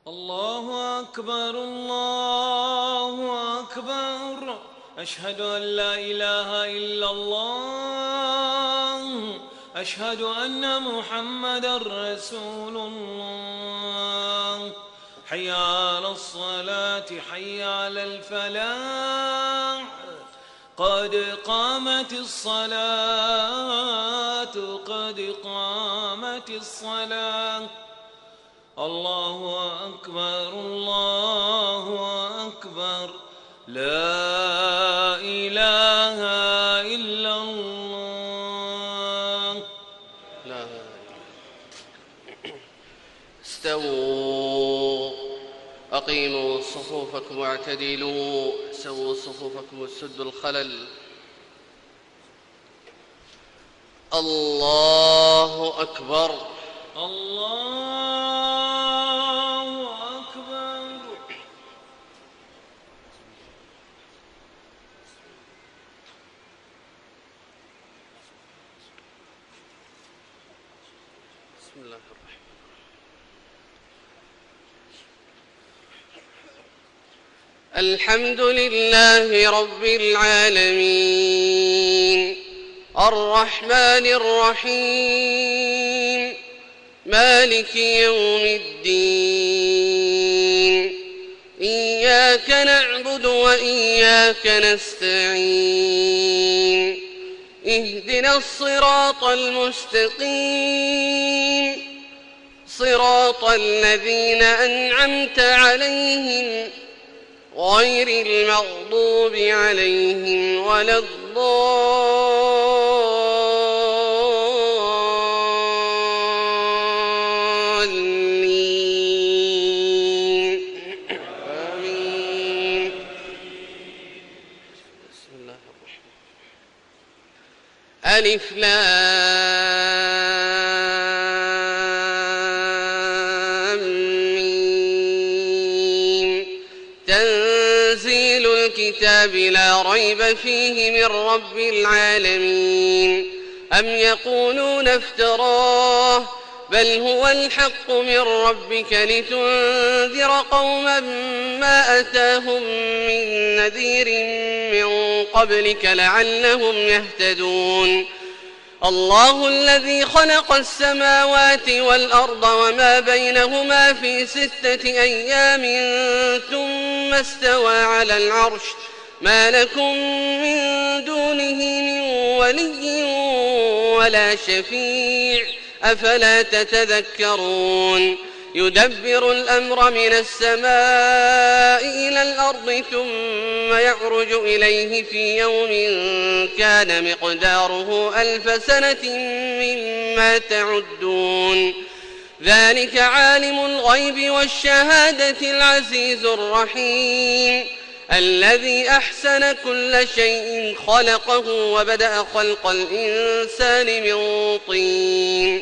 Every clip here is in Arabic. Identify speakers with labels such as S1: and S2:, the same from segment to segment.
S1: الله أكبر الله أكبر، أشهد أن لا إله إلا الله، أشهد أن محمدًا رسول الله. حي على الصلاة حي على الفلاح، قد قامت الصلاة قد قامت الصلاة. الله أكبر الله أكبر، لا إله إلا الله.
S2: لا. استووا، أقيموا صفوفكم واعتدلوا، سووا صفوفكم وسدوا الخلل. الله أكبر
S1: الله أكبر.
S2: بسم الله الرحمن الرحيم. الحمد لله رب العالمين، الرحمن الرحيم، مالك يوم الدين. إياك نعبد وإياك نستعين، اهدنا الصراط المستقيم، صراط الذين أنعمت عليهم غير المغضوب عليهم ولا الضالين. آمين. بسم الله الرحمن الرحيم. ألف لام ميم. تنزيل الكتاب لا ريب فيه من رب العالمين. أم يقولون افتراه، بل هو الحق من ربك لتنذر قوما ما أتاهم من نذير من قبلك لعلهم يهتدون. الله الذي خلق السماوات والأرض وما بينهما في 6 أيام ثم استوى على العرش، ما لكم من دونه من ولي ولا شفيع، أفلا تتذكرون. يدبر الأمر من السماء إلى الأرض ثم يعرج إليه في يوم كان مقداره 1000 سنة مما تعدون. ذلك عالم الغيب والشهادة العزيز الرحيم، الذي أحسن كل شيء خلقه وبدأ خلق الإنسان من طين،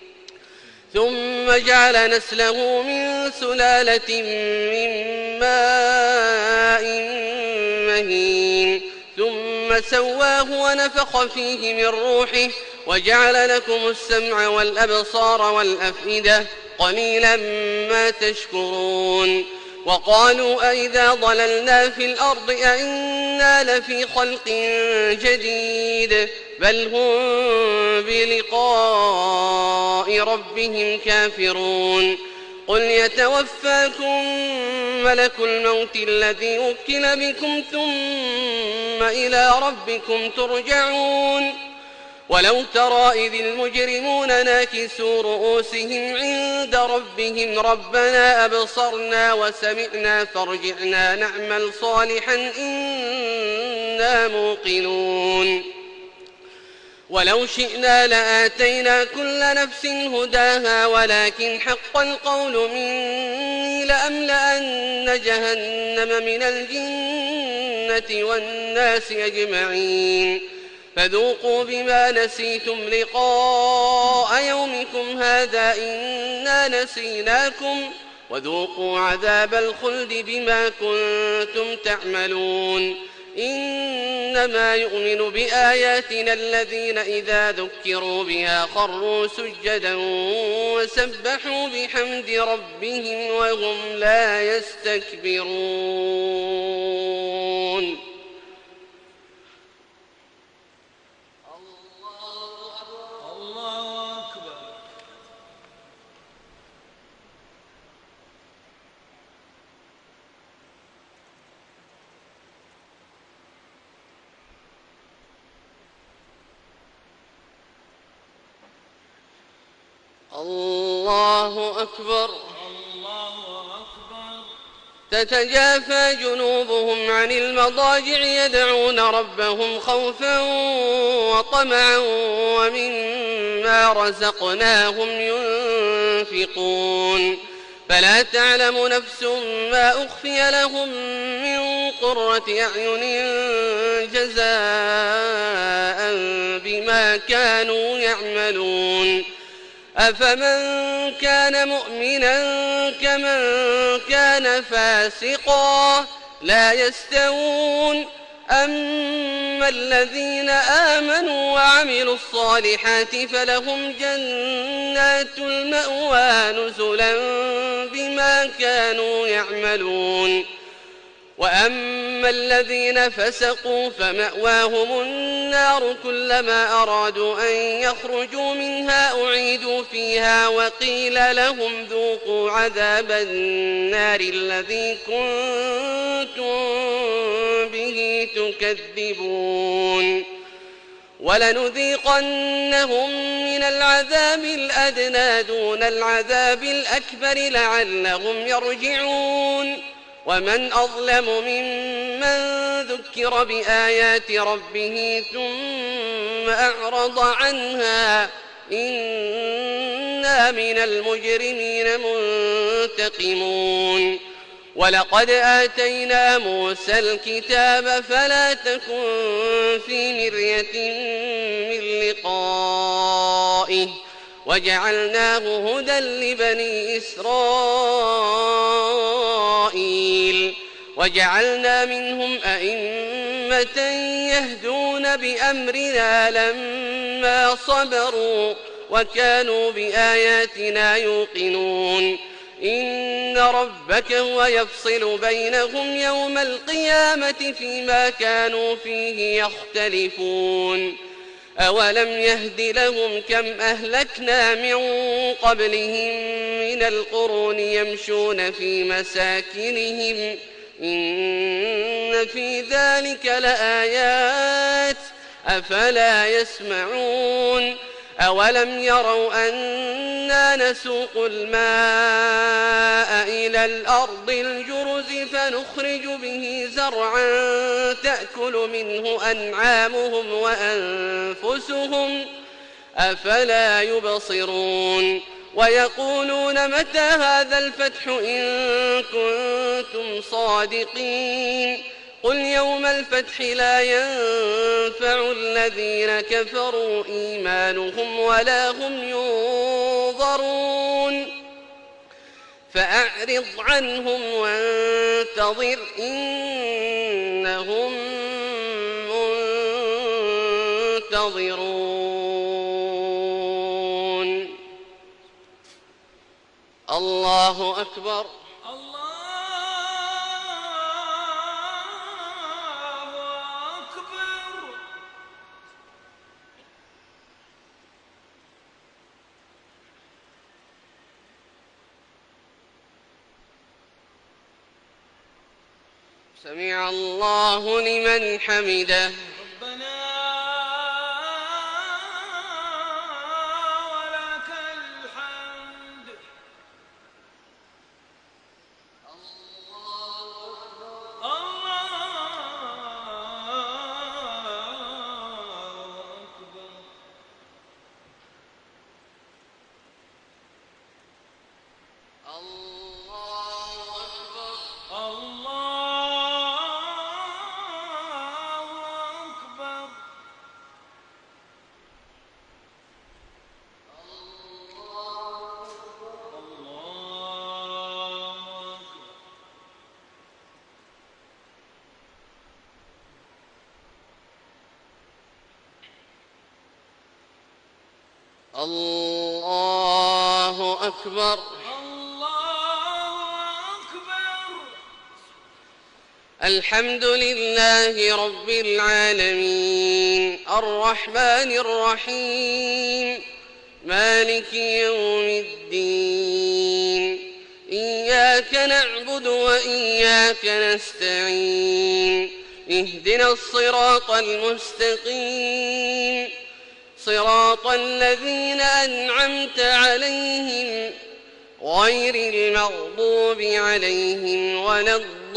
S2: ثم جعل نسله من سلالة من ماء مهين، ثم سواه ونفخ فيه من روحه وجعل لكم السمع والأبصار والأفئدة، قليلا ما تشكرون. وقالوا أئذا ضللنا في الأرض أئنا لفي خلق جديد، بل هم بلقاء ربهم كافرون. قل يتوفاكم ملك الموت الذي وكل بكم ثم إلى ربكم ترجعون. ولو ترى إذ المجرمون ناكسوا رؤوسهم عند ربهم ربنا أبصرنا وسمعنا فارجعنا نعمل صالحا إنا موقنون. ولو شئنا لآتينا كل نفس هداها ولكن حق القول مني لأملأن جهنم من الجنة والناس أجمعين. فذوقوا بما نسيتم لقاء يومكم هذا إنا نسيناكم وذوقوا عذاب الخلد بما كنتم تعملون. إنما يؤمن بآياتنا الذين إذا ذكروا بها خروا سجدا وسبحوا بحمد ربهم وهم لا يستكبرون.
S1: الله أكبر.
S2: الله أكبر.
S1: الله أكبر.
S2: تتجافى جنوبهم عن المضاجع يدعون ربهم خوفا وطمعا ومما رزقناهم ينفقون. فلا تعلم نفس ما أخفي لهم من قرة أعين جزاء بما كانوا يعملون. أفمن كان مؤمنا كمن كان فاسقا لا يستوون. أما الذين آمنوا وعملوا الصالحات فلهم جنات المأوى نزلا بما كانوا يعملون. وأما الذين فسقوا فمأواهم النار كلما أرادوا أن يخرجوا منها أعيدوا فيها وقيل لهم ذوقوا عذاب النار الذي كنتم به تكذبون. ولنذيقنهم من العذاب الأدنى دون العذاب الأكبر لعلهم يرجعون. ومن أظلم ممن ذكر بآيات ربه ثم أعرض عنها إنا من المجرمين منتقمون. ولقد آتينا موسى الكتاب فلا تكن في مرية من لقائه وجعلناه هدى لبني إسرائيل وجعلنا منهم أئمة يهدون بأمرنا لما صبروا وكانوا بآياتنا يوقنون. إن ربك هو يفصل بينهم يوم القيامة فيما كانوا فيه يختلفون. أولم يهد لهم كم أهلكنا من قبلهم من القرون يمشون في مساكنهم إن في ذلك لآيات أفلا يسمعون. أولم يروا أنا نسوق الماء إلى الأرض الجرز فنخرج به زرعا تأكل منه أنعامهم وأنفسهم أفلا يبصرون. ويقولون متى هذا الفتح إن كنتم صادقين. قل يوم الفتح لا ينفع الذين كفروا إيمانهم ولا هم ينظرون. فأعرض عنهم وانتظر إنهم منتظرون. الله أكبر. سمع الله لمن حمده.
S1: ربنا ولك الحمد. الله أكبر. الله
S2: الله أكبر.
S1: الله أكبر.
S2: الحمد لله رب العالمين الرحمن الرحيم مالك يوم الدين إياك نعبد وإياك نستعين اهدنا الصراط المستقيم صراط الذين أنعمت عليهم غير المغضوب عليهم ولا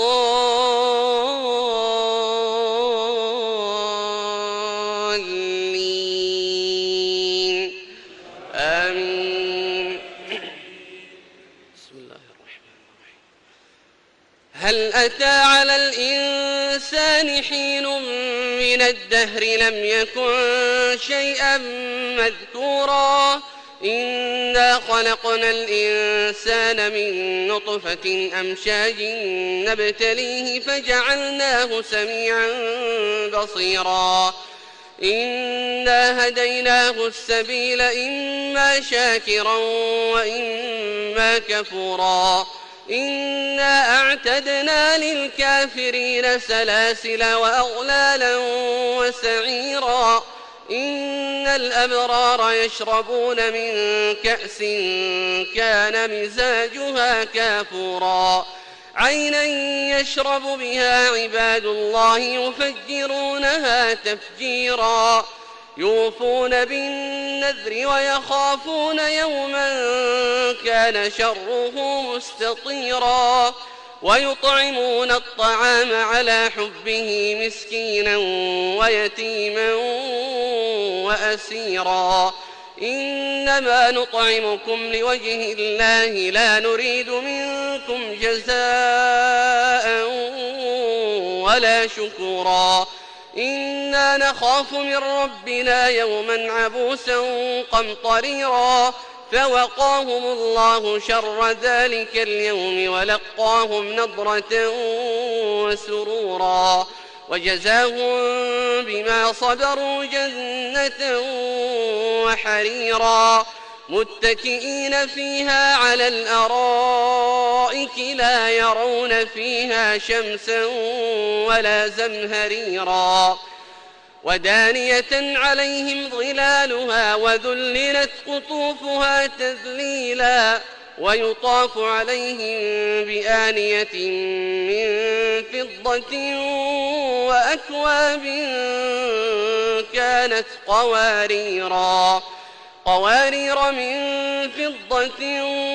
S2: الضالين آمين. بسم الله الرحمن الرحيم. هل أتى على الإنسان حين من الدهر لم يكن شيئا مذكورا إنا خلقنا الإنسان من نطفة أمشاج نبتليه فجعلناه سميعا بصيرا إنا هديناه السبيل إما شاكرا وإما كفورا إنا أعتدنا للكافرين سلاسل وأغلالا وسعيرا إن الأبرار يشربون من كأس كان مزاجها كافورا عينا يشرب بها عباد الله يفجرونها تفجيرا يوفون بالنذر ويخافون يوما كان شره مستطيرا ويطعمون الطعام على حبه مسكينا ويتيما وأسيرا إنما نطعمكم لوجه الله لا نريد منكم جزاء ولا شكورا إنا نخاف من ربنا يوما عبوسا قمطريرا فوقاهم الله شر ذلك اليوم ولقاهم نضرة وسرورا وجزاهم بما صبروا جنة وحريرا متكئين فيها على الأرائك لا يرون فيها شمسا ولا زمهريرا ودانية عليهم ظلالها وذللت قطوفها تذليلا ويطاف عليهم بآنية من فضة وأكواب كانت قوارير من فضة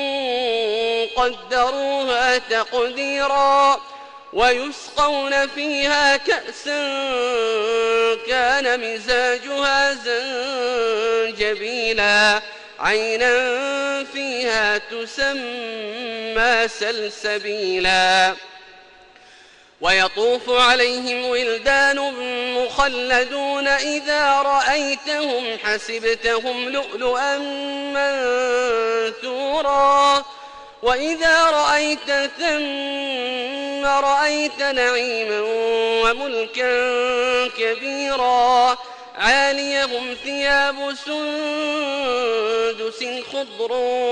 S2: قدروها تقديرا ويسقون فيها كأسا كان مزاجها زنجبيلا عينا فيها تسمى سلسبيلا ويطوف عليهم ولدان مخلدون إذا رأيتهم حسبتهم لؤلؤا منثورا وإذا رأيت ثم رأيت نعيما وملكا كبيرا عاليهم ثياب سندس خضر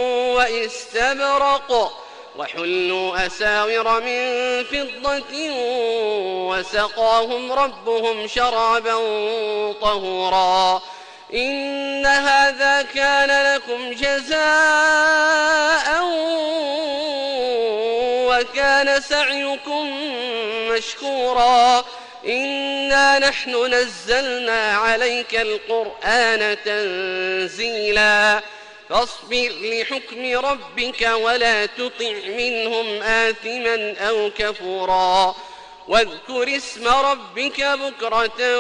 S2: واستبرق وحلوا أساور من فضة وسقاهم ربهم شرابا طهورا إن هذا كان لكم جزاء وكان سعيكم مشكورا إنا نحن نزلنا عليك القرآن تنزيلا فاصبر لحكم ربك ولا تطع منهم آثما أو كفورا واذكر اسم ربك بكرة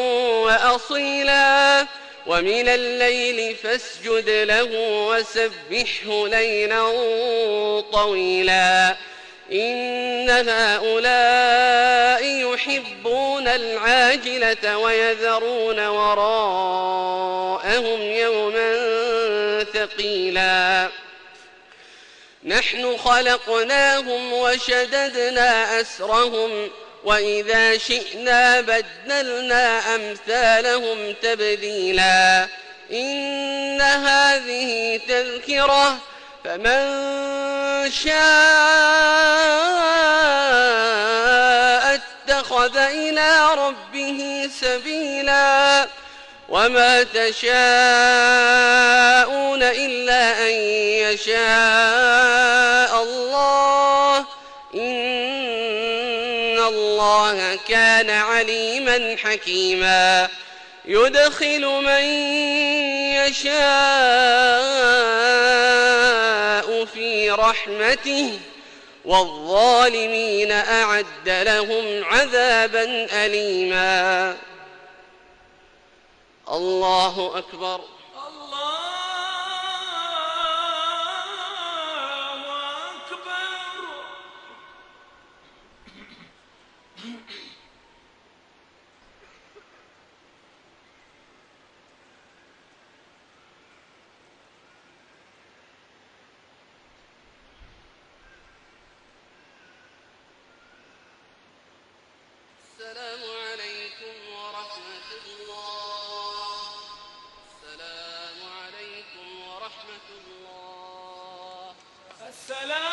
S2: وأصيلا ومن الليل فاسجد له وسبحه ليلا طويلا إن هؤلاء يحبون العاجلة ويذرون وراءهم يوما ثقيلا نحن خلقناهم وشددنا أسرهم وإذا شئنا بدلنا أمثالهم تبديلا إن هذه تذكرة فمن شاء اتخذ إلى ربه سبيلا وما تشاءون إلا أن يشاء الله إن الله كان عليما حكيما يدخل من يشاء في رحمته والظالمين أعد لهم عذابا أليما الله أكبر السلام عليكم ورحمة الله السلام عليكم ورحمة الله
S1: السلام